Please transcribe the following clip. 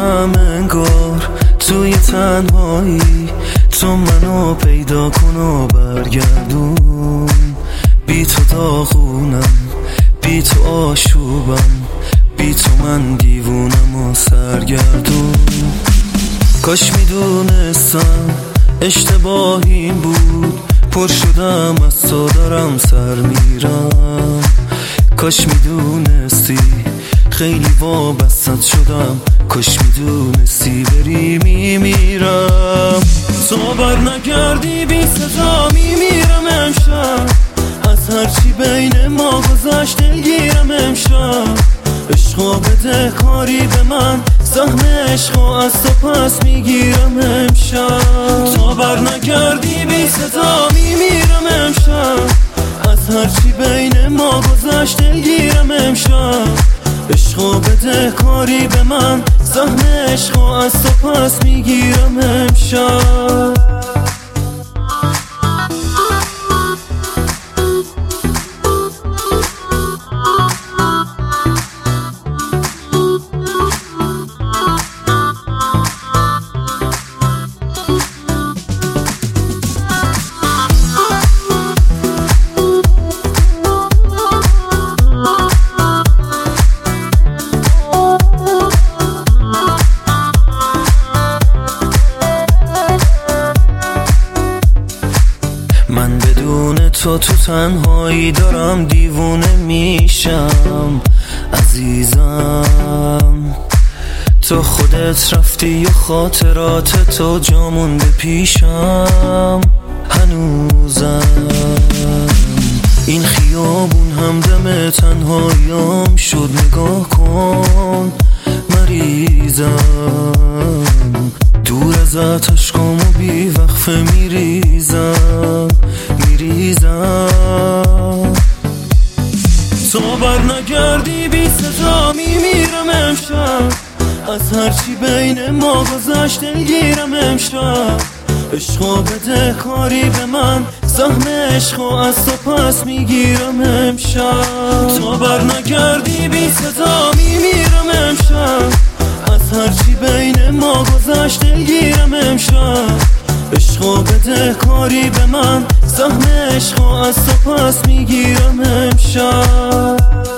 شدم انگار توی تنهایی، تو منو پیدا کن و برگردون. بی تو داغونم، بی تو آشوبم، بی تو من دیوونم و سرگردون. کاش میدونستم اشتباهیم بود، پر شدم از تو دارم سر میرم. کاش میدونستی خیلی وابستت شدم، کاش میدونستی بری میمیرم. تو بر نگردی بی صدا میمیرم امشب، از هرچی بین ما گذشت دلگیرم امشب. عشقا بده کاری به من، سهم عشقا از تو پس میگیرم امشب. تو بر نگردی بی صدا میمیرم امشب، از هرچی بین ما گذشت دلگیرم امشب. عشقا بده کاری به من، سهم عشقا از تو پس میگیرم امشب. من بدون تو تنهایی دارم دیوونه میشم عزیزم. تو خودت رفتی و خاطرات تو جا مونده پیشم هنوزم. این خیابون همدم تنهاییم شد، نگاه کن مریضم. دور ازت عشقامو بی وقفه میریزم. تو بر نگردی بی صدا میمیرم امشب، از هرچی بین ما گذشت دلگیرم امشب. عشقا بده کاری به من، سهم عشقا از تو پس میگیرم امشب. تو بر نگردی بی صدا میمیرم امشب، از هرچی بین ما گذشت دلگیرم امشب. عشقا بده کاری به من، سهم عشقا از تو پس میگیرم امشب.